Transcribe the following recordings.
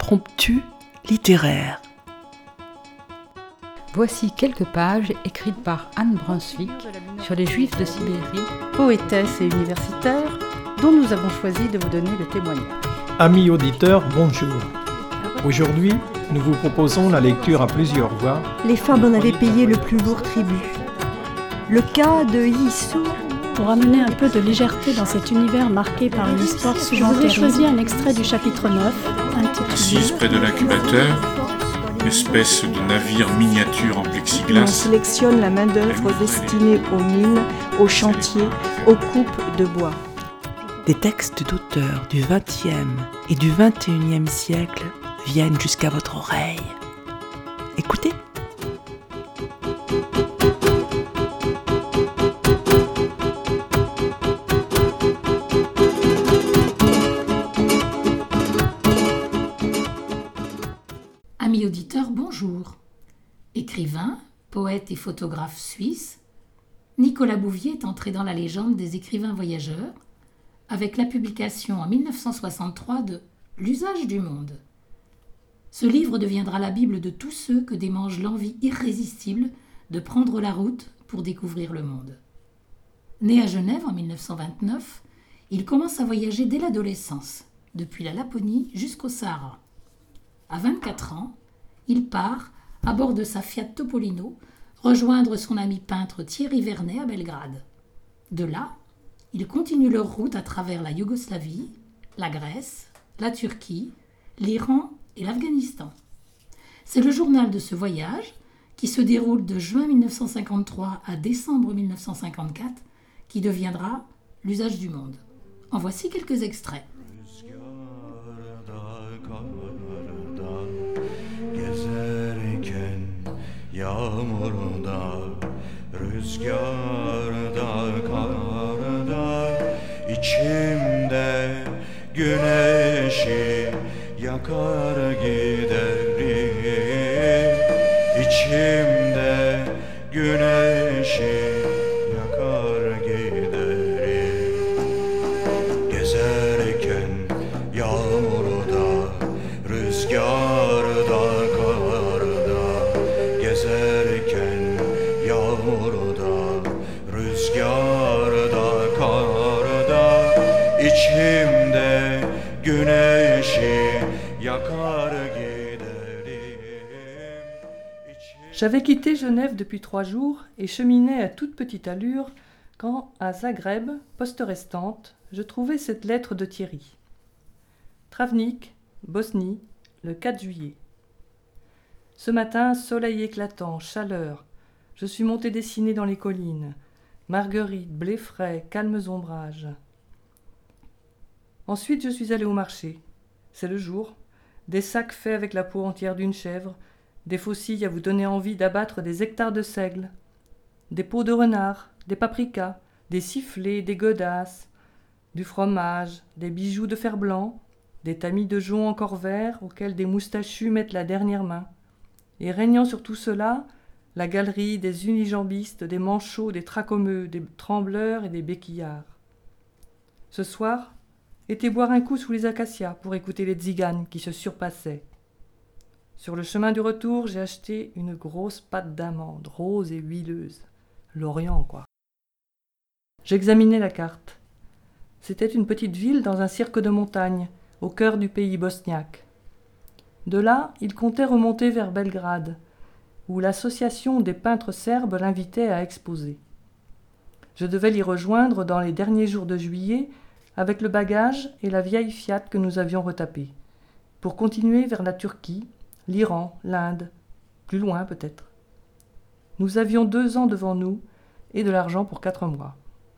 impromptu littéraire. Voici quelques pages écrites par Anne Brunswick sur les Juifs de Sibérie, poétesse et universitaire, dont nous avons choisi de vous donner le témoignage. Amis auditeurs, bonjour. Aujourd'hui, nous vous proposons la lecture à plusieurs voix. Les femmes en avaient payé le plus lourd tribut. Le cas de Yissou. Pour amener un peu de légèreté dans cet univers marqué par une histoire souvent terrible, je vous ai choisi un extrait du chapitre 9, intitulé Assise près de l'incubateur, espèce de navire miniature en plexiglas. On sélectionne la main-d'œuvre destinée aux mines, aux chantiers, aux coupes de bois. Des textes d'auteurs du XXe et du XXIe siècle viennent jusqu'à votre oreille. Écoutez. Amis auditeurs, bonjour. Écrivain, poète et photographe suisse, Nicolas Bouvier est entré dans la légende des écrivains voyageurs avec la publication en 1963 de L'usage du monde. Ce livre deviendra la Bible de tous ceux que démange l'envie irrésistible de prendre la route pour découvrir le monde. Né à Genève en 1929, il commence à voyager dès l'adolescence, depuis la Laponie jusqu'au Sahara. À 24 ans, il part, à bord de sa Fiat Topolino, rejoindre son ami peintre Thierry Vernet à Belgrade. De là, ils continuent leur route à travers la Yougoslavie, la Grèce, la Turquie, l'Iran et l'Afghanistan. C'est le journal de ce voyage, qui se déroule de juin 1953 à décembre 1954, qui deviendra L'usage du monde. En voici quelques extraits. Yağmurda, rüzgarda, karda, içimde güneşi yakar giderim. İçimde güneşi yakar giderim. Gezerken yağmurda, rüzgarda, gezerken yağmurda, rüzgarda, karda, içimde güneşi yakar giderim. J'avais quitté Genève depuis 3 jours et cheminais à toute petite allure quand, à Zagreb, poste restante, je trouvai cette lettre de Thierry. Travnik, Bosnie, le 4 juillet. Ce matin, soleil éclatant, chaleur. Je suis monté dessiner dans les collines. Marguerites, blé frais, calmes ombrages. Ensuite, je suis allé au marché. C'est le jour. Des sacs faits avec la peau entière d'une chèvre, des faucilles à vous donner envie d'abattre des hectares de seigle, des peaux de renard, des paprikas, des sifflets, des godasses, du fromage, des bijoux de fer blanc, des tamis de jonc encore verts auxquels des moustachus mettent la dernière main. Et régnant sur tout cela, la galerie des unijambistes, des manchots, des tracomeux, des trembleurs et des béquillards. Ce soir, été boire un coup sous les acacias pour écouter les tziganes qui se surpassaient. Sur le chemin du retour, j'ai acheté une grosse pâte d'amande, rose et huileuse. L'Orient, quoi. J'examinais la carte. C'était une petite ville dans un cirque de montagne, au cœur du pays bosniaque. De là, il comptait remonter vers Belgrade, où l'association des peintres serbes l'invitait à exposer. Je devais l'y rejoindre dans les derniers jours de juillet avec le bagage et la vieille Fiat que nous avions retapée, pour continuer vers la Turquie, l'Iran, l'Inde, plus loin peut-être. Nous avions 2 ans devant nous et de l'argent pour 4 mois.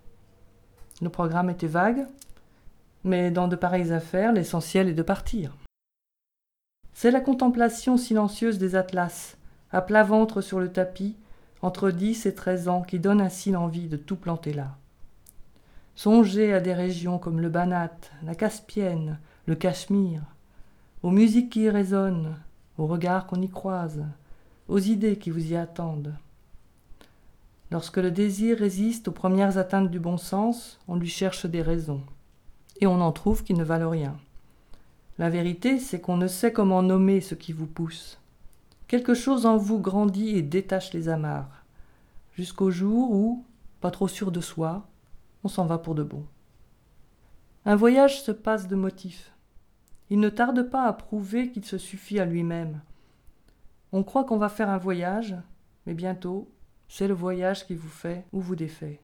Le programme était vague, mais dans de pareilles affaires, l'essentiel est de partir. C'est la contemplation silencieuse des atlas, à plat ventre sur le tapis, entre 10 et 13 ans, qui donne ainsi l'envie de tout planter là. Songez à des régions comme le Banat, la Caspienne, le Cachemire, aux musiques qui y résonnent, aux regards qu'on y croise, aux idées qui vous y attendent. Lorsque le désir résiste aux premières atteintes du bon sens, on lui cherche des raisons, et on en trouve qui ne valent rien. La vérité, c'est qu'on ne sait comment nommer ce qui vous pousse. Quelque chose en vous grandit et détache les amarres, jusqu'au jour où, pas trop sûr de soi, on s'en va pour de bon. Un voyage se passe de motifs. Il ne tarde pas à prouver qu'il se suffit à lui-même. On croit qu'on va faire un voyage, mais bientôt, c'est le voyage qui vous fait ou vous défait.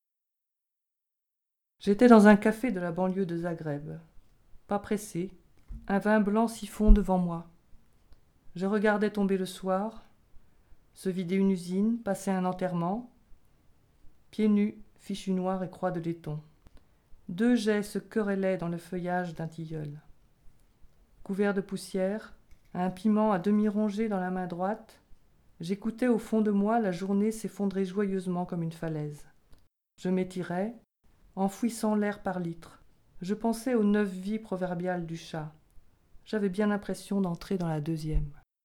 J'étais dans un café de la banlieue de Zagreb. Pas pressé, un vin blanc siphon devant moi. Je regardais tomber le soir, se vider une usine, passer un enterrement. Pieds nus, fichu noir et croix de laiton. 2 jets se querellaient dans le feuillage d'un tilleul. Couvert de poussière, un piment à demi rongé dans la main droite, j'écoutais au fond de moi la journée s'effondrer joyeusement comme une falaise. Je m'étirais, enfouissant l'air par litres. Je pensais aux 9 vies proverbiales du chat. J'avais bien l'impression d'entrer dans la 2e.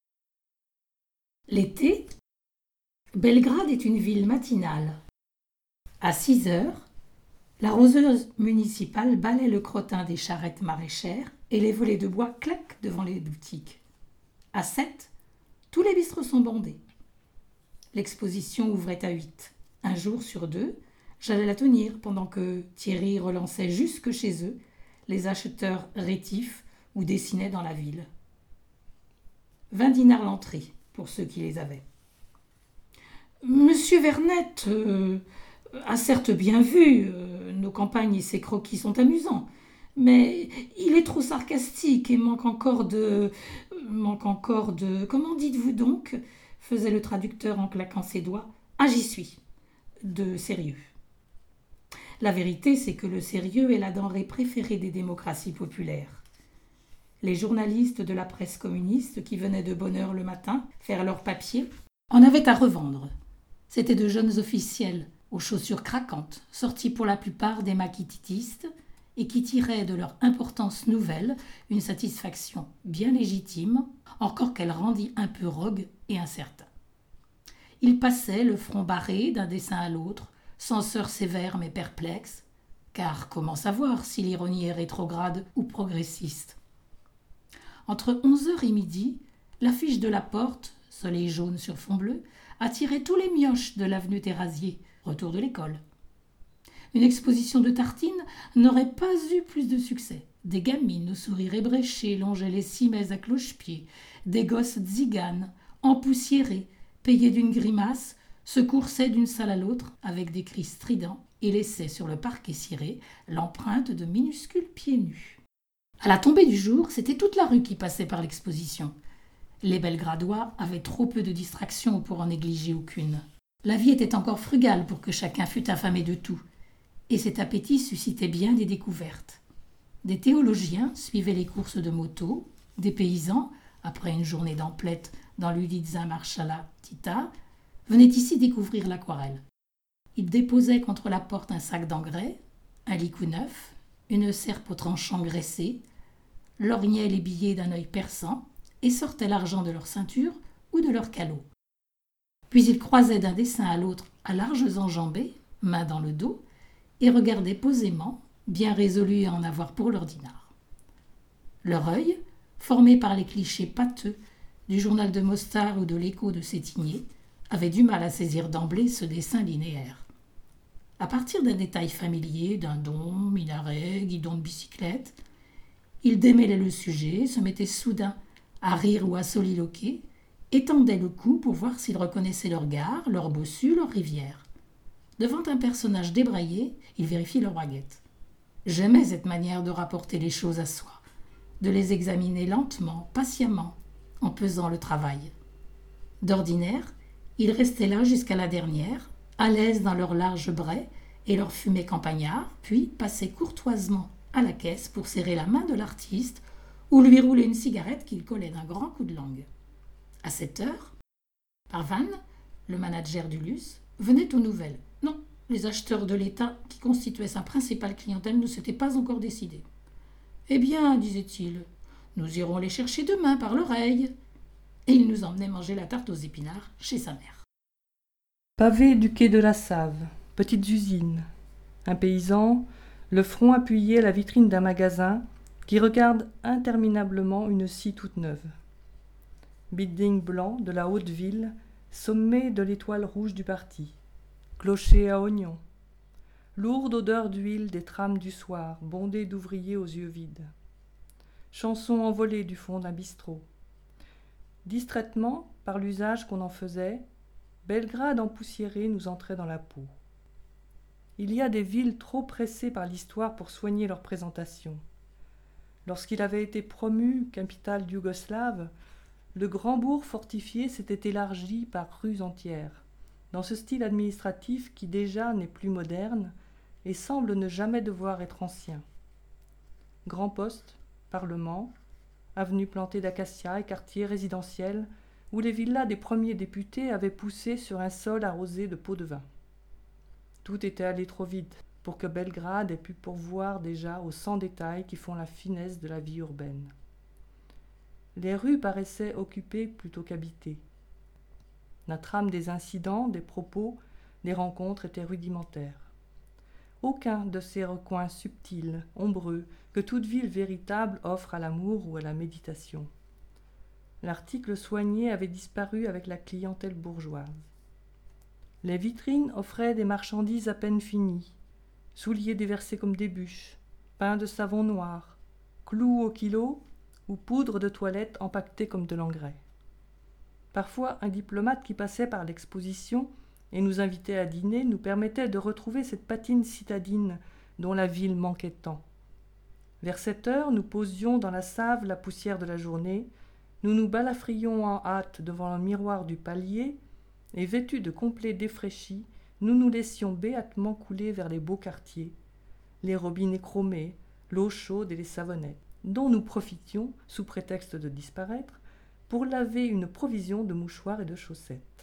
L'été, Belgrade est une ville matinale. À 6 heures, la roseuse municipale balaie le crottin des charrettes maraîchères et les volets de bois claquent devant les boutiques. À 7, tous les bistrots sont bondés. L'exposition ouvrait à 8. Un jour sur 2, j'allais la tenir pendant que Thierry relançait jusque chez eux les acheteurs rétifs ou dessinaient dans la ville. 20 dinars l'entrée, pour ceux qui les avaient. Monsieur Vernet a certes bien vu, nos campagnes et ses croquis sont amusants, mais il est trop sarcastique et manque encore de... Comment dites-vous donc ? Faisait le traducteur en claquant ses doigts. Ah, j'y suis. De sérieux. La vérité, c'est que le sérieux est la denrée préférée des démocraties populaires. Les journalistes de la presse communiste qui venaient de bonne heure le matin faire leur papier en avaient à revendre. C'étaient de jeunes officiels aux chaussures craquantes, sortis pour la plupart des maquittistes et qui tiraient de leur importance nouvelle une satisfaction bien légitime, encore qu'elle rendît un peu rogue et incertain. Ils passaient le front barré d'un dessin à l'autre, censeurs sévères mais perplexes, car comment savoir si l'ironie est rétrograde ou progressiste ? Entre 11h et midi, l'affiche de la porte, soleil jaune sur fond bleu, attirait tous les mioches de l'avenue Thérasier, retour de l'école. Une exposition de tartines n'aurait pas eu plus de succès. Des gamines au sourire ébréché longeaient les cimaises à cloche-pied, des gosses tziganes, empoussiérés, payés d'une grimace, se coursaient d'une salle à l'autre avec des cris stridents et laissaient sur le parquet ciré l'empreinte de minuscules pieds nus. À la tombée du jour, c'était toute la rue qui passait par l'exposition. Les Belgradois avaient trop peu de distractions pour en négliger aucune. La vie était encore frugale pour que chacun fût affamé de tout, et cet appétit suscitait bien des découvertes. Des théologiens suivaient les courses de moto, des paysans, après une journée d'emplettes dans l'Uliza Marshala Tita, venaient ici découvrir l'aquarelle. Ils déposaient contre la porte un sac d'engrais, un licou neuf, une serpe au tranchant graissé, lorgnaient les billets d'un œil perçant et sortaient l'argent de leur ceinture ou de leur calot. Puis ils croisaient d'un dessin à l'autre à larges enjambées, main dans le dos, et regardaient posément, bien résolus à en avoir pour leur dinar. Leur œil, formé par les clichés pâteux du journal de Mostar ou de l'Écho de Sétigné, avait du mal à saisir d'emblée ce dessin linéaire. À partir d'un détail familier, dindon, minaret, guidon de bicyclette, ils démêlaient le sujet, se mettaient soudain à rire ou à soliloquer, étendaient le cou pour voir s'ils reconnaissaient leur gare, leur bossu, leur rivière. Devant un personnage débraillé, ils vérifient leur baguette. J'aimais cette manière de rapporter les choses à soi, de les examiner lentement, patiemment, en pesant le travail. D'ordinaire, ils restaient là jusqu'à la dernière, à l'aise dans leur large brais et leur fumée campagnard, puis passaient courtoisement à la caisse pour serrer la main de l'artiste ou lui rouler une cigarette qu'il collait d'un grand coup de langue. À 7 heures, Parvan, le manager du Luce, venait aux nouvelles. Non, les acheteurs de l'État, qui constituaient sa principale clientèle, ne s'étaient pas encore décidés. « Eh bien, disait-il, nous irons les chercher demain par l'oreille. » Et il nous emmenait manger la tarte aux épinards chez sa mère. Pavé du quai de la Save, petites usines. Un paysan, le front appuyé à la vitrine d'un magasin, qui regarde interminablement une scie toute neuve. Building blanc de la haute ville, sommet de l'étoile rouge du parti, clocher à oignons, lourde odeur d'huile des trames du soir, bondée d'ouvriers aux yeux vides. Chanson envolée du fond d'un bistrot. Distraitement, par l'usage qu'on en faisait, Belgrade empoussiérée nous entrait dans la peau. Il y a des villes trop pressées par l'histoire pour soigner leur présentation. Lorsqu'il avait été promu capitale yougoslave, le grand bourg fortifié s'était élargi par rues entières, dans ce style administratif qui déjà n'est plus moderne et semble ne jamais devoir être ancien. Grands postes, parlement, avenues plantées d'acacias et quartiers résidentiels où les villas des premiers députés avaient poussé sur un sol arrosé de pots de vin. Tout était allé trop vite pour que Belgrade ait pu pourvoir déjà aux 100 détails qui font la finesse de la vie urbaine. Les rues paraissaient occupées plutôt qu'habitées. La trame des incidents, des propos, des rencontres était rudimentaire. Aucun de ces recoins subtils, ombreux, que toute ville véritable offre à l'amour ou à la méditation. L'article soigné avait disparu avec la clientèle bourgeoise. Les vitrines offraient des marchandises à peine finies, souliers déversés comme des bûches, pains de savon noir, clous au kilo ou poudre de toilette empaquetée comme de l'engrais. Parfois, un diplomate qui passait par l'exposition et nous invitait à dîner nous permettait de retrouver cette patine citadine dont la ville manquait tant. Vers 7 heures, nous posions dans la save la poussière de la journée, nous nous balafrions en hâte devant le miroir du palier, et vêtus de complets défraîchis, nous nous laissions béatement couler vers les beaux quartiers, les robinets chromés, l'eau chaude et les savonnettes, dont nous profitions, sous prétexte de disparaître, pour laver une provision de mouchoirs et de chaussettes.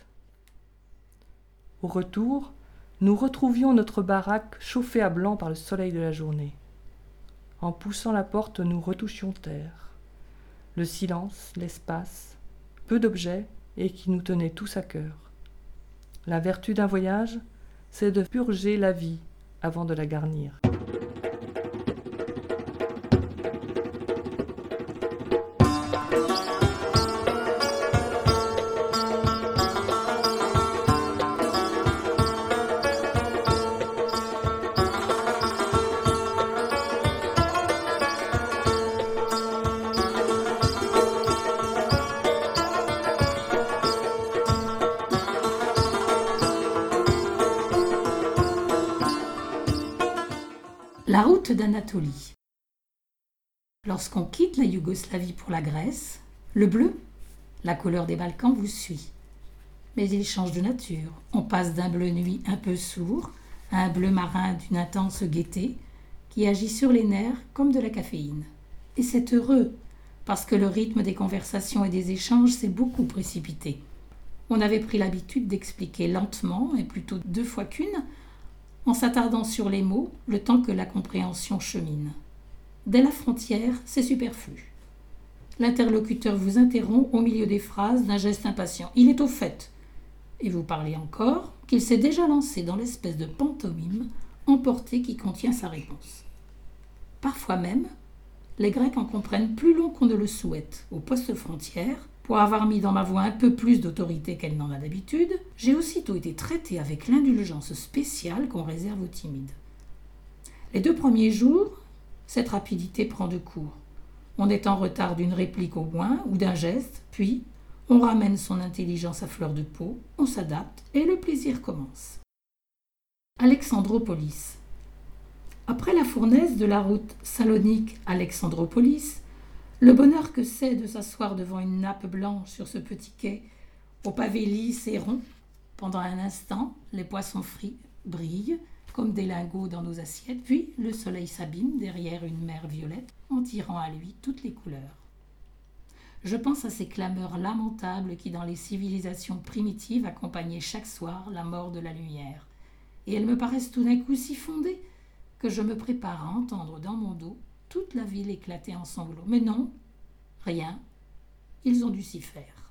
Au retour, nous retrouvions notre baraque chauffée à blanc par le soleil de la journée. En poussant la porte, nous retouchions terre. Le silence, l'espace, peu d'objets et qui nous tenaient tous à cœur. La vertu d'un voyage, c'est de purger la vie avant de la garnir. La route d'Anatolie. Lorsqu'on quitte la Yougoslavie pour la Grèce, le bleu, la couleur des Balkans, vous suit. Mais il change de nature. On passe d'un bleu nuit un peu sourd à un bleu marin d'une intense gaieté qui agit sur les nerfs comme de la caféine. Et c'est heureux, parce que le rythme des conversations et des échanges s'est beaucoup précipité. On avait pris l'habitude d'expliquer lentement, et plutôt 2 fois qu'une, en s'attardant sur les mots, le temps que la compréhension chemine. Dès la frontière, c'est superflu. L'interlocuteur vous interrompt au milieu des phrases d'un geste impatient. Il est au fait. Et vous parlez encore qu'il s'est déjà lancé dans l'espèce de pantomime emportée qui contient sa réponse. Parfois même, les Grecs en comprennent plus long qu'on ne le souhaite. Au poste frontière, pour avoir mis dans ma voix un peu plus d'autorité qu'elle n'en a d'habitude, j'ai aussitôt été traité avec l'indulgence spéciale qu'on réserve aux timides. Les 2 premiers jours, cette rapidité prend de court. On est en retard d'une réplique au moins ou d'un geste, puis on ramène son intelligence à fleur de peau, on s'adapte et le plaisir commence. Alexandropolis. Après la fournaise de la route Salonique-Alexandropolis, le bonheur que c'est de s'asseoir devant une nappe blanche sur ce petit quai, au pavé lisse et rond. Pendant un instant, les poissons frits brillent comme des lingots dans nos assiettes, puis le soleil s'abîme derrière une mer violette en tirant à lui toutes les couleurs. Je pense à ces clameurs lamentables qui, dans les civilisations primitives, accompagnaient chaque soir la mort de la lumière. Et elles me paraissent tout d'un coup si fondées que je me prépare à entendre dans mon dos toute la ville éclatait en sanglots. Mais non, rien, ils ont dû s'y faire.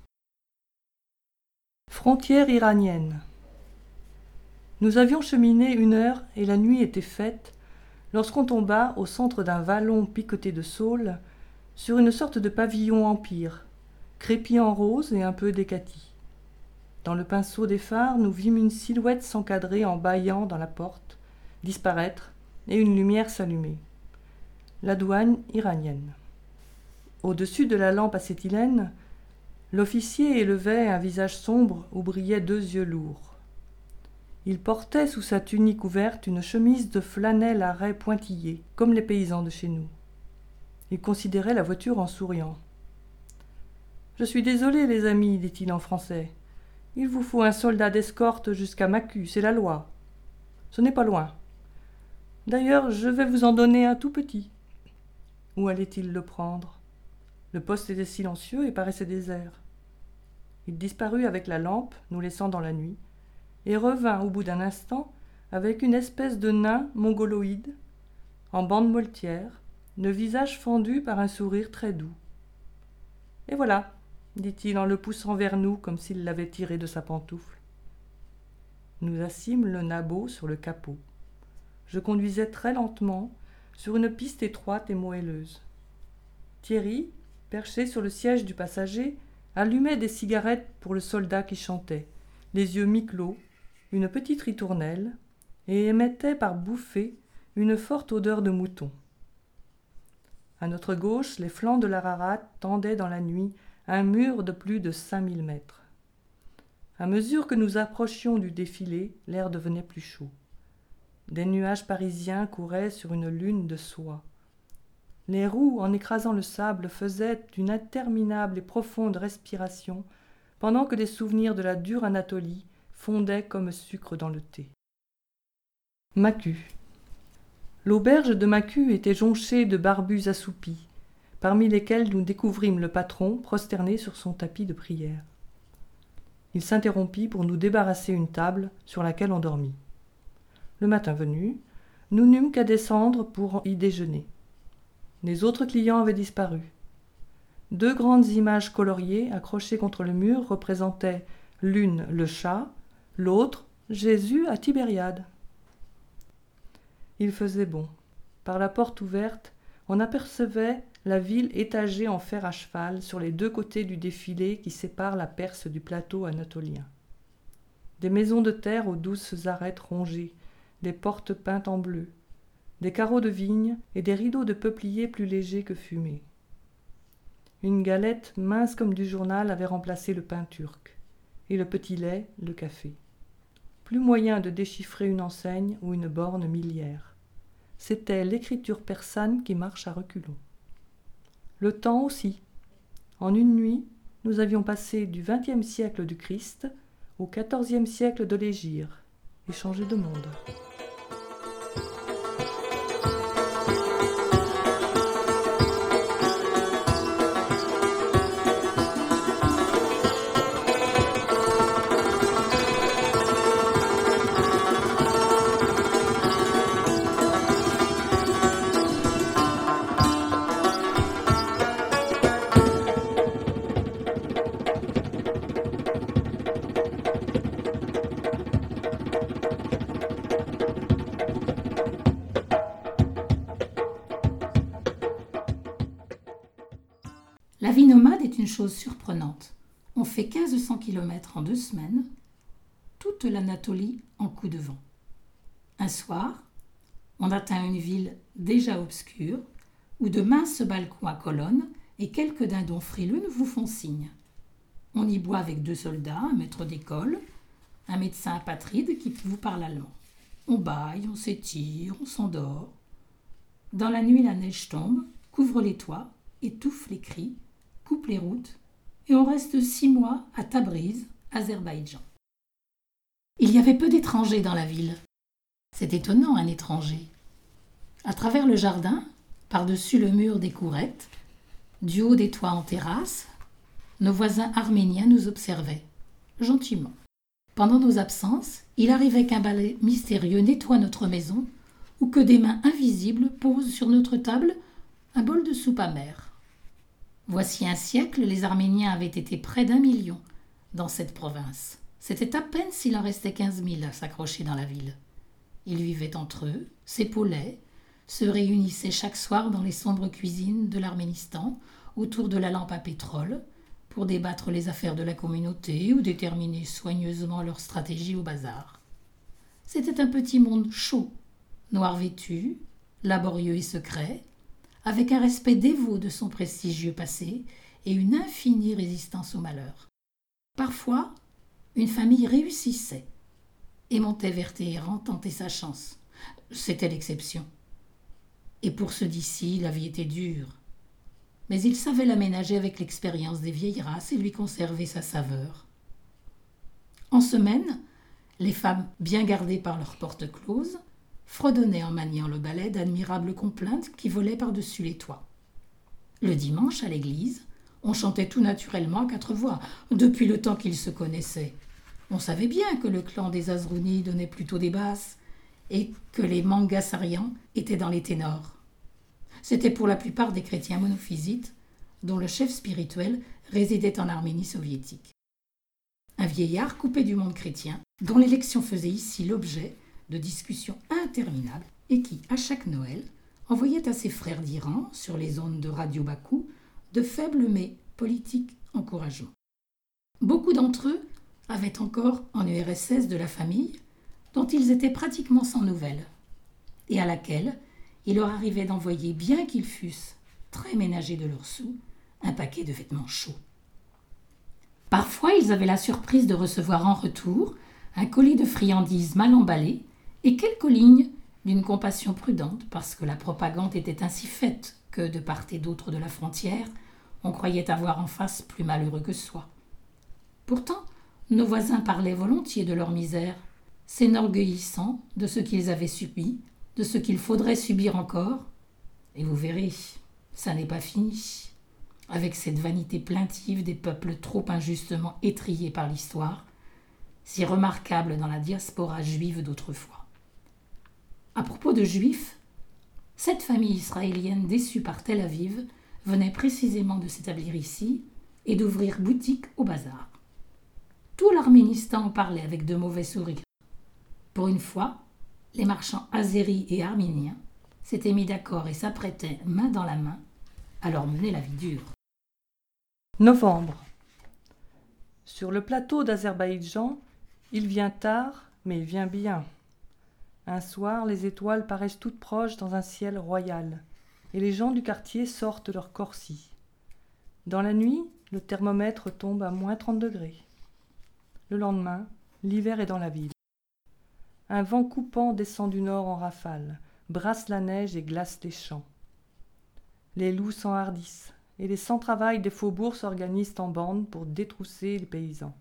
Frontière iranienne. Nous avions cheminé 1 heure et la nuit était faite lorsqu'on tomba au centre d'un vallon picoté de saules sur une sorte de pavillon empire, crépi en rose et un peu décati. Dans le pinceau des phares, nous vîmes une silhouette s'encadrer en bâillant dans la porte, disparaître, et une lumière s'allumer. La douane iranienne. Au-dessus de la lampe acétylène, l'officier élevait un visage sombre où brillaient 2 yeux lourds. Il portait sous sa tunique ouverte une chemise de flanelle à raies pointillées, comme les paysans de chez nous. Il considérait la voiture en souriant. « Je suis désolé, les amis, dit-il en français. Il vous faut un soldat d'escorte jusqu'à Macu, c'est la loi. Ce n'est pas loin. D'ailleurs, je vais vous en donner un tout petit. » Où allait-il le prendre? Le poste était silencieux et paraissait désert. Il disparut avec la lampe, nous laissant dans la nuit, et revint au bout d'un instant avec une espèce de nain mongoloïde, en bande moltière, le visage fendu par un sourire très doux. « Et voilà, dit-il en le poussant vers nous comme s'il l'avait tiré de sa pantoufle. Nous assîmes le nabot sur le capot. Je conduisais très lentement sur une piste étroite et moelleuse. Thierry, perché sur le siège du passager, allumait des cigarettes pour le soldat qui chantait, les yeux mi-clos, une petite ritournelle, et émettait par bouffées une forte odeur de mouton. À notre gauche, les flancs de l'Ararat tendaient dans la nuit un mur de plus de 5000 mètres. À mesure que nous approchions du défilé, l'air devenait plus chaud. Des nuages parisiens couraient sur une lune de soie. Les roues, en écrasant le sable, faisaient une interminable et profonde respiration, pendant que des souvenirs de la dure Anatolie fondaient comme sucre dans le thé. Macu. L'auberge de Macu était jonchée de barbus assoupis, parmi lesquels nous découvrîmes le patron prosterné sur son tapis de prière. Il s'interrompit pour nous débarrasser une table sur laquelle on dormit. Le matin venu, nous n'eûmes qu'à descendre pour y déjeuner. Les autres clients avaient disparu. 2 grandes images coloriées accrochées contre le mur représentaient l'une le chat, l'autre Jésus à Tibériade. Il faisait bon. Par la porte ouverte, on apercevait la ville étagée en fer à cheval sur les 2 côtés du défilé qui sépare la Perse du plateau anatolien. Des maisons de terre aux douces arêtes rongées, des portes peintes en bleu, des carreaux de vigne et des rideaux de peuplier plus légers que fumés. Une galette mince comme du journal avait remplacé le pain turc, et le petit lait, le café. Plus moyen de déchiffrer une enseigne ou une borne milliaire. C'était l'écriture persane qui marche à reculons. Le temps aussi. En une nuit, nous avions passé du XXe siècle du Christ au XIVe siècle de l'Hégire, et changé de monde. La vie nomade est une chose surprenante. On fait 1500 km en 2 semaines, toute l'Anatolie en coup de vent. Un soir, on atteint une ville déjà obscure, où de minces balcons à colonnes et quelques dindons frileux nous vous font signe. On y boit avec 2 soldats, un maître d'école, un médecin apatride qui vous parle allemand. On bâille, on s'étire, on s'endort. Dans la nuit, la neige tombe, couvre les toits, étouffe les cris, coupe les routes, et on reste 6 mois à Tabriz, Azerbaïdjan. Il y avait peu d'étrangers dans la ville. C'est étonnant, un étranger. À travers le jardin, par-dessus le mur des courettes, du haut des toits en terrasse, nos voisins arméniens nous observaient, gentiment. Pendant nos absences, il arrivait qu'un balai mystérieux nettoie notre maison ou que des mains invisibles posent sur notre table un bol de soupe amère. Voici un siècle, les Arméniens avaient été près d'1 million dans cette province. C'était à peine s'il en restait 15 000 à s'accrocher dans la ville. Ils vivaient entre eux, s'épaulaient, se réunissaient chaque soir dans les sombres cuisines de l'Arménistan, autour de la lampe à pétrole, pour débattre les affaires de la communauté ou déterminer soigneusement leur stratégie au bazar. C'était un petit monde chaud, noir vêtu, laborieux et secret, avec un respect dévot de son prestigieux passé et une infinie résistance au malheur. Parfois, une famille réussissait et montait vers Téhéran tenter sa chance. C'était l'exception. Et pour ceux d'ici, la vie était dure. Mais ils savaient l'aménager avec l'expérience des vieilles races et lui conserver sa saveur. En semaine, les femmes, bien gardées par leurs portes closes, fredonnaient en maniant le balai d'admirables complaintes qui volaient par-dessus les toits. Le dimanche, à l'église, on chantait tout naturellement à 4 voix, depuis le temps qu'ils se connaissaient. On savait bien que le clan des Azrouni donnait plutôt des basses et que les Mangasarians étaient dans les ténors. C'était pour la plupart des chrétiens monophysites dont le chef spirituel résidait en Arménie soviétique. Un vieillard coupé du monde chrétien, dont l'élection faisait ici l'objet de discussions interminables et qui, à chaque Noël, envoyait à ses frères d'Iran, sur les ondes de Radio Bakou, de faibles mais politiques encouragements. Beaucoup d'entre eux avaient encore en URSS de la famille dont ils étaient pratiquement sans nouvelles et à laquelle il leur arrivait d'envoyer, bien qu'ils fussent très ménagés de leurs sous, un paquet de vêtements chauds. Parfois, ils avaient la surprise de recevoir en retour un colis de friandises mal emballées et quelques lignes d'une compassion prudente parce que la propagande était ainsi faite que, de part et d'autre de la frontière, on croyait avoir en face plus malheureux que soi. Pourtant, nos voisins parlaient volontiers de leur misère, s'enorgueillissant de ce qu'ils avaient subi, de ce qu'il faudrait subir encore. Et vous verrez, ça n'est pas fini, avec cette vanité plaintive des peuples trop injustement étrillés par l'histoire, si remarquable dans la diaspora juive d'autrefois. À propos de juifs, cette famille israélienne déçue par Tel Aviv venait précisément de s'établir ici et d'ouvrir boutique au bazar. Tout l'Arménistan en parlait avec de mauvais sourires. Pour une fois, les marchands azéris et arméniens s'étaient mis d'accord et s'apprêtaient, main dans la main, à leur mener la vie dure. Novembre. Sur le plateau d'Azerbaïdjan, il vient tard, mais il vient bien. Un soir, les étoiles paraissent toutes proches dans un ciel royal, et les gens du quartier sortent leurs corsis. Dans la nuit, le thermomètre tombe à moins 30 degrés. Le lendemain, l'hiver est dans la ville. Un vent coupant descend du nord en rafale, brasse la neige et glace les champs. Les loups s'enhardissent, et les sans-travail des faubourgs s'organisent en bandes pour détrousser les paysans.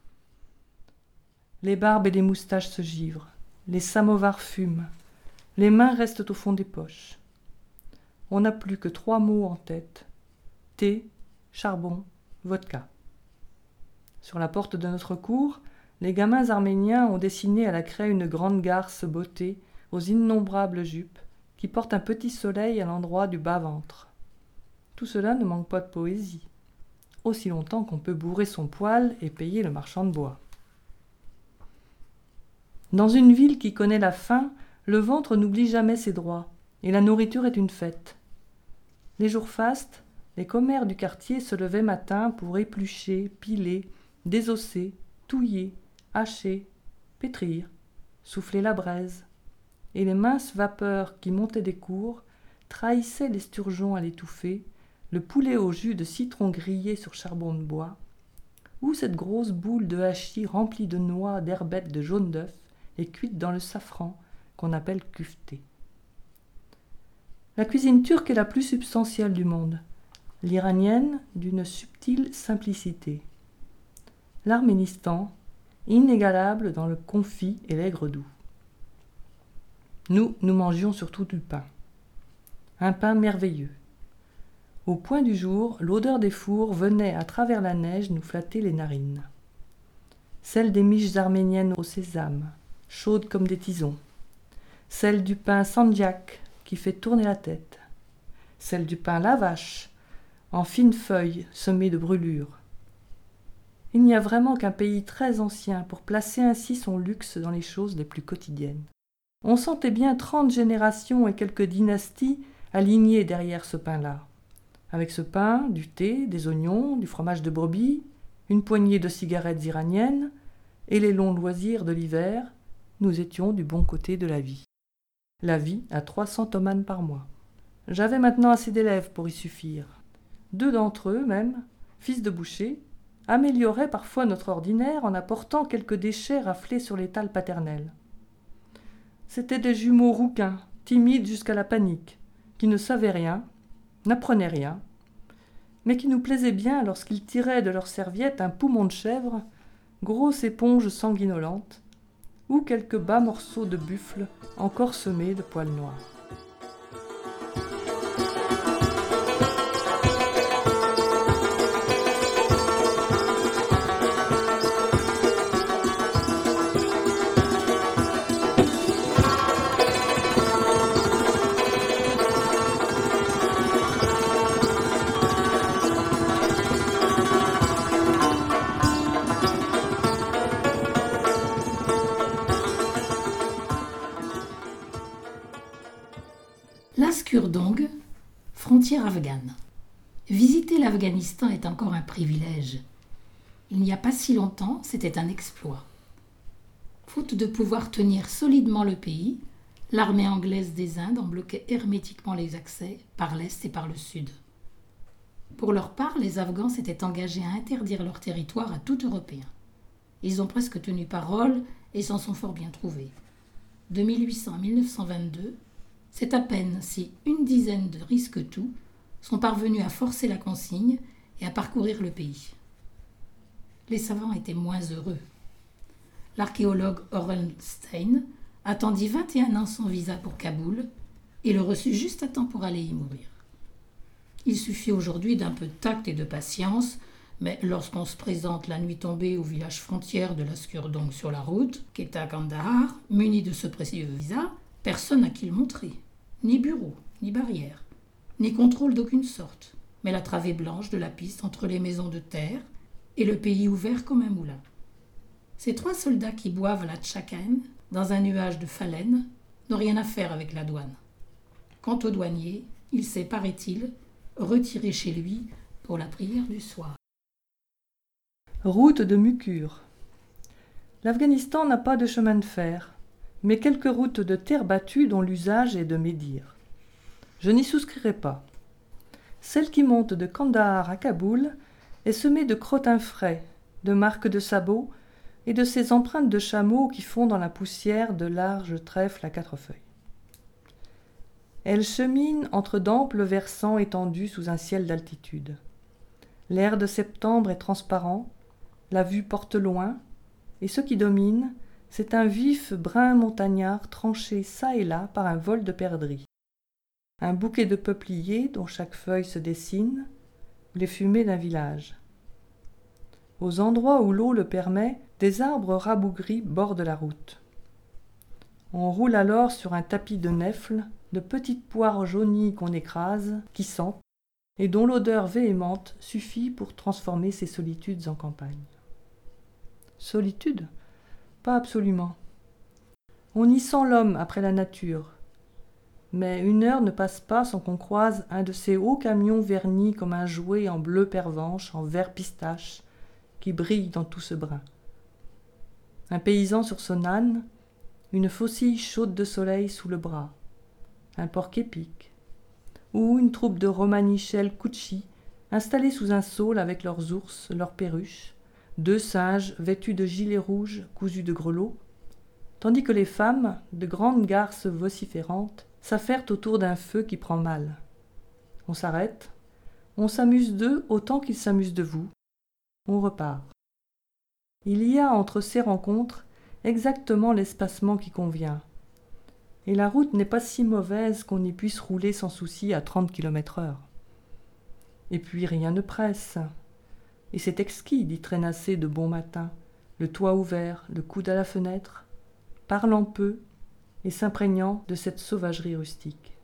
Les barbes et les moustaches se givrent, les samovars fument, les mains restent au fond des poches. On n'a plus que 3 mots en tête: thé, charbon, vodka. Sur la porte de notre cour, les gamins arméniens ont dessiné à la craie une grande garce bottée aux innombrables jupes qui porte un petit soleil à l'endroit du bas-ventre. Tout cela ne manque pas de poésie, aussi longtemps qu'on peut bourrer son poêle et payer le marchand de bois. Dans une ville qui connaît la faim, le ventre n'oublie jamais ses droits, et la nourriture est une fête. Les jours fastes, les commères du quartier se levaient matin pour éplucher, piler, désosser, touiller, hacher, pétrir, souffler la braise, et les minces vapeurs qui montaient des cours trahissaient l'esturgeon à l'étouffer, le poulet au jus de citron grillé sur charbon de bois, ou cette grosse boule de hachis remplie de noix, d'herbettes, de jaune d'œuf et cuite dans le safran qu'on appelle kufté. La cuisine turque est la plus substantielle du monde, l'iranienne d'une subtile simplicité. L'Arménistan, inégalable dans le confit et l'aigre doux. Nous mangions surtout du pain. Un pain merveilleux. Au point du jour, l'odeur des fours venait à travers la neige nous flatter les narines. Celle des miches arméniennes au sésame, chaudes comme des tisons. Celle du pain sandjak, qui fait tourner la tête. Celle du pain lavache, en fines feuilles semées de brûlures. Il n'y a vraiment qu'un pays très ancien pour placer ainsi son luxe dans les choses les plus quotidiennes. On sentait bien 30 générations et quelques dynasties alignées derrière ce pain-là. Avec ce pain, du thé, des oignons, du fromage de brebis, une poignée de cigarettes iraniennes et les longs loisirs de l'hiver, nous étions du bon côté de la vie. La vie à 300 tomanes par mois. J'avais maintenant assez d'élèves pour y suffire. 2 d'entre eux, même, fils de boucher, amélioraient parfois notre ordinaire en apportant quelques déchets raflés sur l'étal paternel. C'étaient des jumeaux rouquins, timides jusqu'à la panique, qui ne savaient rien, n'apprenaient rien, mais qui nous plaisaient bien lorsqu'ils tiraient de leur serviette un poumon de chèvre, grosse éponge sanguinolente, ou quelques bas morceaux de buffle encore semés de poils noirs. Laskurdong, frontière afghane. Visiter l'Afghanistan est encore un privilège. Il n'y a pas si longtemps, c'était un exploit. Faute de pouvoir tenir solidement le pays, l'armée anglaise des Indes en bloquait hermétiquement les accès par l'est et par le sud. Pour leur part, les Afghans s'étaient engagés à interdire leur territoire à tout Européen. Ils ont presque tenu parole et s'en sont fort bien trouvés. De 1800 à 1922, c'est à peine si une dizaine de risque-tout sont parvenus à forcer la consigne et à parcourir le pays. Les savants étaient moins heureux. L'archéologue Orenstein attendit 21 ans son visa pour Kaboul et le reçut juste à temps pour aller y mourir. Il suffit aujourd'hui d'un peu de tact et de patience, mais lorsqu'on se présente la nuit tombée au village frontière de Laskurdong sur la route, qui est à Kandahar, muni de ce précieux visa, personne à qui le montrer. Ni bureau, ni barrière, ni contrôle d'aucune sorte, mais la travée blanche de la piste entre les maisons de terre et le pays ouvert comme un moulin. Ces 3 soldats qui boivent la tchakaen dans un nuage de phalène n'ont rien à faire avec la douane. Quant au douanier, il s'est, paraît-il, retiré chez lui pour la prière du soir. Route de Mukure. L'Afghanistan n'a pas de chemin de fer, mais quelques routes de terre battue dont l'usage est de médire. Je n'y souscrirai pas. Celle qui monte de Kandahar à Kaboul est semée de crottins frais, de marques de sabots et de ces empreintes de chameaux qui font dans la poussière de larges trèfles à 4 feuilles. Elle chemine entre d'amples versants étendus sous un ciel d'altitude. L'air de septembre est transparent, la vue porte loin, et ce qui domine, c'est un vif brun montagnard tranché çà et là par un vol de perdrix. Un bouquet de peupliers dont chaque feuille se dessine, les fumées d'un village. Aux endroits où l'eau le permet, des arbres rabougris bordent la route. On roule alors sur un tapis de nèfles, de petites poires jaunies qu'on écrase, qui sentent, et dont l'odeur véhémente suffit pour transformer ces solitudes en campagne. Solitude ? Pas absolument. On y sent l'homme après la nature, mais 1 heure ne passe pas sans qu'on croise un de ces hauts camions vernis comme un jouet en bleu pervenche, en vert pistache, qui brille dans tout ce brin. Un paysan sur son âne, une faucille chaude de soleil sous le bras, un porc-épic, ou une troupe de romanichels Kouchi installés sous un saule avec leurs ours, leurs perruches, 2 singes vêtus de gilets rouges cousus de grelots, tandis que les femmes, de grandes garces vociférantes, s'affairent autour d'un feu qui prend mal. On s'arrête, on s'amuse d'eux autant qu'ils s'amusent de vous, on repart. Il y a entre ces rencontres exactement l'espacement qui convient, et la route n'est pas si mauvaise qu'on y puisse rouler sans souci à 30 km/h. Et puis rien ne presse. Et c'est exquis d'y traînasser de bon matin, le toit ouvert, le coude à la fenêtre, parlant peu et s'imprégnant de cette sauvagerie rustique.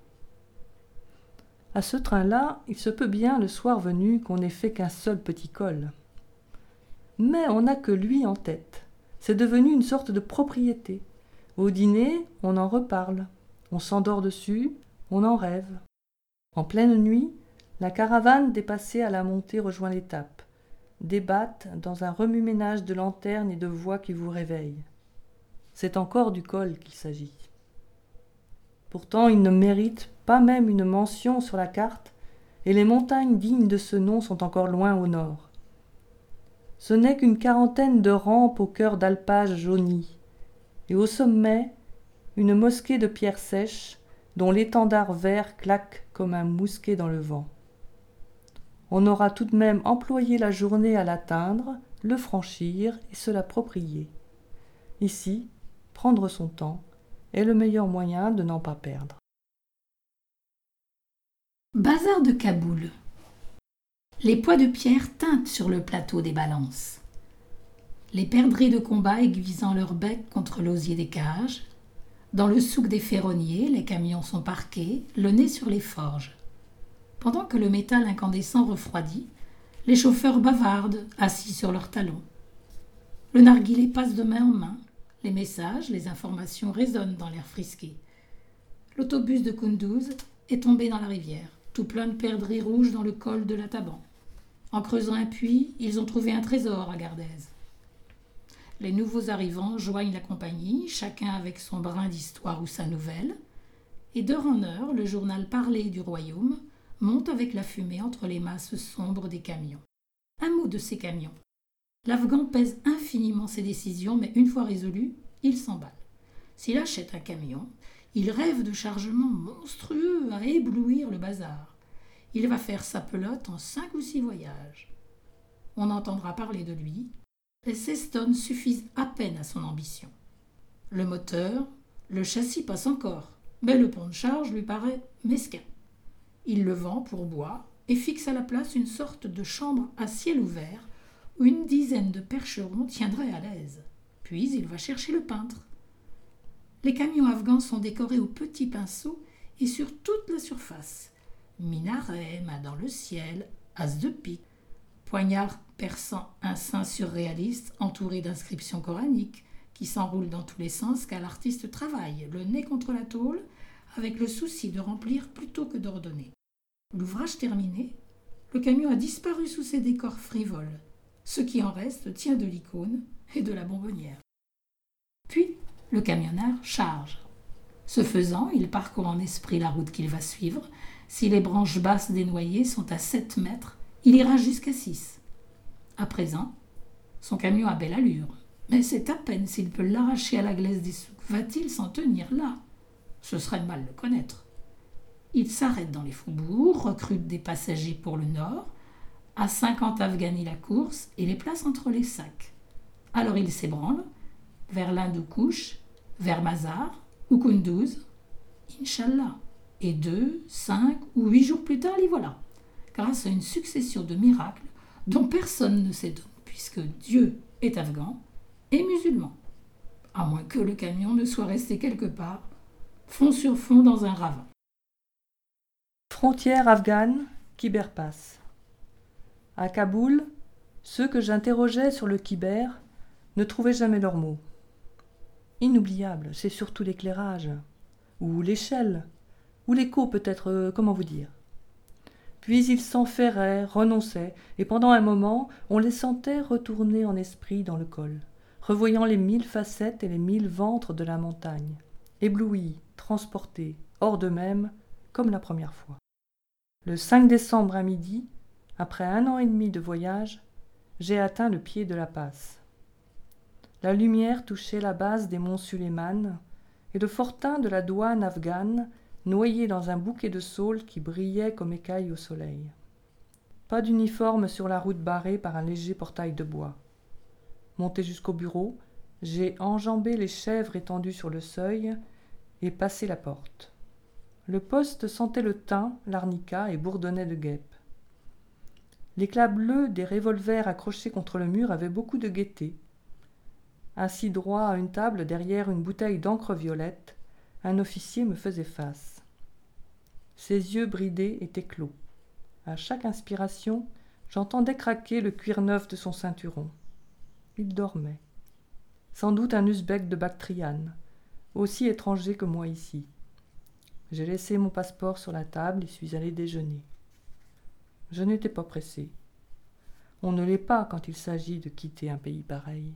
À ce train-là, il se peut bien, le soir venu, qu'on n'ait fait qu'un seul petit col. Mais on n'a que lui en tête. C'est devenu une sorte de propriété, Au dîner, on en reparle, on s'endort dessus, on en rêve. En pleine nuit, la caravane dépassée à la montée rejoint l'étape, débatte dans un remue-ménage de lanternes et de voix qui vous réveillent. C'est encore du col qu'il s'agit. Pourtant, il ne mérite pas même une mention sur la carte, et les montagnes dignes de ce nom sont encore loin au nord. Ce n'est qu'une quarantaine de rampes au cœur d'alpages jaunis, et au sommet, une mosquée de pierres sèches, dont l'étendard vert claque comme un mousquet dans le vent. On aura tout de même employé la journée à l'atteindre, le franchir et se l'approprier. Ici, prendre son temps est le meilleur moyen de n'en pas perdre. Bazar de Kaboul. Les poids de pierre tintent sur le plateau des balances. Les perdrix de combat aiguisant leur bec contre l'osier des cages. Dans le souk des ferronniers, les camions sont parqués, le nez sur les forges. Pendant que le métal incandescent refroidit, les chauffeurs bavardent, assis sur leurs talons. Le narguilé passe de main en main. Les messages, les informations résonnent dans l'air frisqué. L'autobus de Kunduz est tombé dans la rivière, tout plein de perdrix rouges dans le col de la Taban. En creusant un puits, ils ont trouvé un trésor à Gardez. Les nouveaux arrivants joignent la compagnie, chacun avec son brin d'histoire ou sa nouvelle. Et d'heure en heure, le journal parlé du royaume monte avec la fumée entre les masses sombres des camions. Un mot de ces camions. L'Afghan pèse infiniment ses décisions, mais une fois résolu, il s'emballe. S'il achète un camion, il rêve de chargements monstrueux à éblouir le bazar. Il va faire sa pelote en 5 ou 6 voyages. On entendra parler de lui. Les 16 tonnes suffisent à peine à son ambition. Le moteur, le châssis passe encore, mais le pont de charge lui paraît mesquin. Il le vend pour bois et fixe à la place une sorte de chambre à ciel ouvert où une dizaine de percherons tiendraient à l'aise. Puis il va chercher le peintre. Les camions afghans sont décorés au petit pinceau et sur toute la surface. Minaret, main dans le ciel, as de pique, poignard perçant un sein surréaliste entouré d'inscriptions coraniques qui s'enroulent dans tous les sens car l'artiste travaille, le nez contre la tôle, avec le souci de remplir plutôt que d'ordonner. L'ouvrage terminé, le camion a disparu sous ses décors frivoles. Ce qui en reste tient de l'icône et de la bonbonnière. Puis, le camionneur charge. Ce faisant, il parcourt en esprit la route qu'il va suivre. Si les branches basses des noyers sont à 7 mètres, il ira jusqu'à 6. À présent, son camion a belle allure, mais c'est à peine s'il peut l'arracher à la glaise des souks. Va-t-il s'en tenir là? Ce serait mal le connaître. Il s'arrête dans les faubourgs, recrute des passagers pour le nord, à 50 Afghani la course et les place entre les sacs. Alors il s'ébranle, vers l'Hindoukouche, vers Mazar ou Kunduz. Inch'Allah. Et 2, 5 ou 8 jours plus tard, l'y voilà, grâce à une succession de miracles dont personne ne s'étonne, puisque Dieu est afghan et musulman. À moins que le camion ne soit resté quelque part, fond sur fond dans un ravin. Frontière afghane, Khyber Pass. À Kaboul, ceux que j'interrogeais sur le Khyber ne trouvaient jamais leurs mots. Inoubliable, c'est surtout l'éclairage, ou l'échelle, ou l'écho peut-être, comment vous dire. Puis ils s'enferraient, renonçaient, et pendant un moment, on les sentait retourner en esprit dans le col, revoyant les 1000 facettes et les 1000 ventres de la montagne, éblouis, transportés, hors d'eux-mêmes, comme la première fois. Le 5 décembre à midi, après 1 an et demi de voyage, j'ai atteint le pied de la passe. La lumière touchait la base des monts Suleiman et le fortin de la douane afghane noyé dans un bouquet de saules qui brillait comme écailles au soleil. Pas d'uniforme sur la route barrée par un léger portail de bois. Monté jusqu'au bureau, j'ai enjambé les chèvres étendues sur le seuil et passé la porte. Le poste sentait le thym, l'arnica et bourdonnait de guêpes. L'éclat bleu des revolvers accrochés contre le mur avait beaucoup de gaieté. Assis droit à une table derrière une bouteille d'encre violette, un officier me faisait face. Ses yeux bridés étaient clos. À chaque inspiration, j'entendais craquer le cuir neuf de son ceinturon. Il dormait. Sans doute un Ouzbek de Bactriane, aussi étranger que moi ici. J'ai laissé mon passeport sur la table et suis allé déjeuner. Je n'étais pas pressé. On ne l'est pas quand il s'agit de quitter un pays pareil.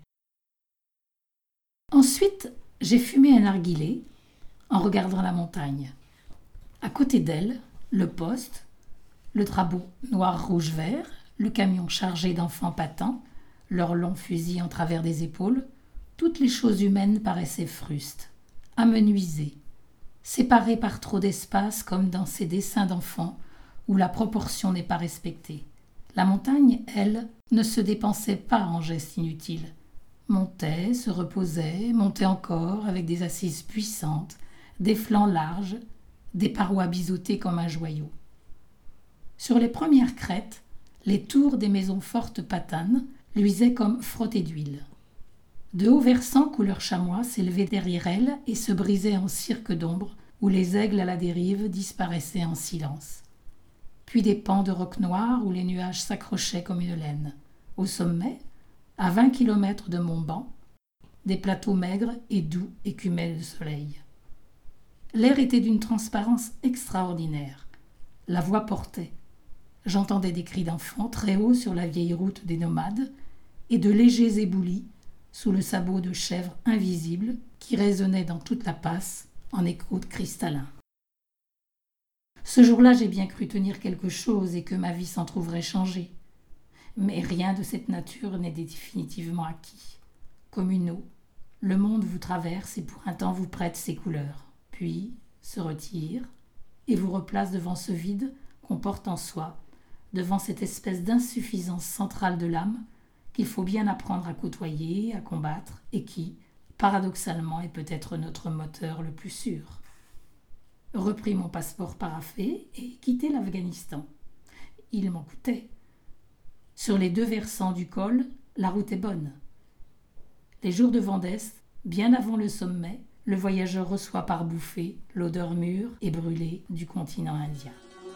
Ensuite, j'ai fumé un narguilé en regardant la montagne. À côté d'elle, le poste, le trabeau noir-rouge-vert, le camion chargé d'enfants patents, leurs longs fusils en travers des épaules, toutes les choses humaines paraissaient frustes, amenuisées, séparées par trop d'espace comme dans ces dessins d'enfants où la proportion n'est pas respectée. La montagne, elle, ne se dépensait pas en gestes inutiles. Montait, se reposait, montait encore avec des assises puissantes, des flancs larges, des parois biseautées comme un joyau. Sur les premières crêtes, les tours des maisons fortes patanes luisaient comme frottées d'huile. De hauts versants couleur chamois s'élevaient derrière elles et se brisaient en cirque d'ombre où les aigles à la dérive disparaissaient en silence. Puis des pans de rocs noirs où les nuages s'accrochaient comme une laine. Au sommet, à 20 kilomètres de Montban, des plateaux maigres et doux écumaient le soleil. L'air était d'une transparence extraordinaire. La voix portait. J'entendais des cris d'enfants très haut sur la vieille route des nomades et de légers éboulis sous le sabot de chèvres invisibles qui résonnaient dans toute la passe en échos cristallins. Ce jour-là, j'ai bien cru tenir quelque chose et que ma vie s'en trouverait changée. Mais rien de cette nature n'est définitivement acquis. Comme une eau, le monde vous traverse et pour un temps vous prête ses couleurs, puis se retire et vous replace devant ce vide qu'on porte en soi, devant cette espèce d'insuffisance centrale de l'âme qu'il faut bien apprendre à côtoyer, à combattre et qui, paradoxalement, est peut-être notre moteur le plus sûr. Repris mon passeport paraphé et quitté l'Afghanistan. Il m'en coûtait. Sur les 2 versants du col, la route est bonne. Les jours de vent d'est, bien avant le sommet, le voyageur reçoit par bouffées l'odeur mûre et brûlée du continent indien.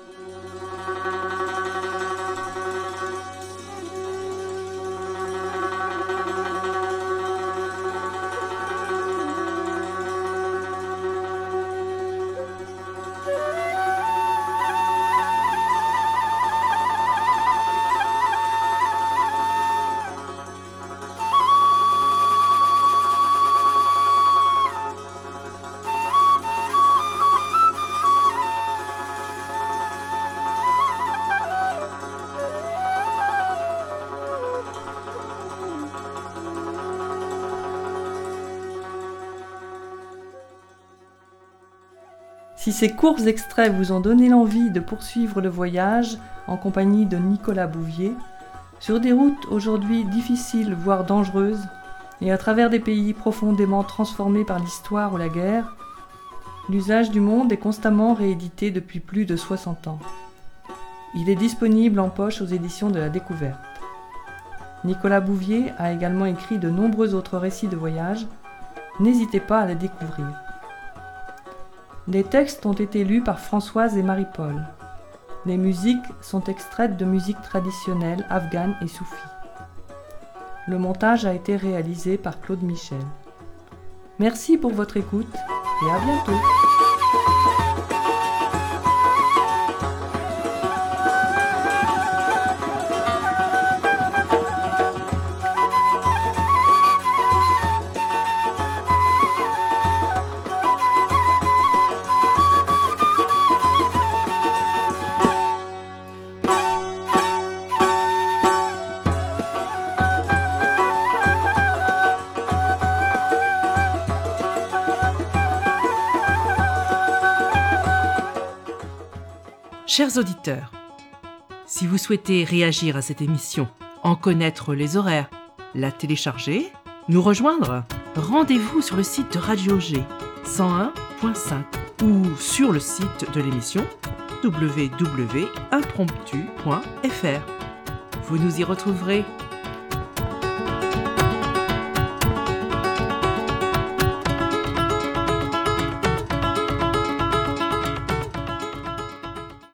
Si ces courts extraits vous ont donné l'envie de poursuivre le voyage en compagnie de Nicolas Bouvier, sur des routes aujourd'hui difficiles voire dangereuses, et à travers des pays profondément transformés par l'histoire ou la guerre, l'usage du monde est constamment réédité depuis plus de 60 ans. Il est disponible en poche aux éditions de la Découverte. Nicolas Bouvier a également écrit de nombreux autres récits de voyage. N'hésitez pas à les découvrir. Les textes ont été lus par Françoise et Marie-Paul. Les musiques sont extraites de musique traditionnelle afghane et soufie. Le montage a été réalisé par Claude Michel. Merci pour votre écoute et à bientôt. Chers auditeurs, si vous souhaitez réagir à cette émission, en connaître les horaires, la télécharger, nous rejoindre, rendez-vous sur le site de Radio G 101.5 ou sur le site de l'émission www.impromptu.fr. Vous nous y retrouverez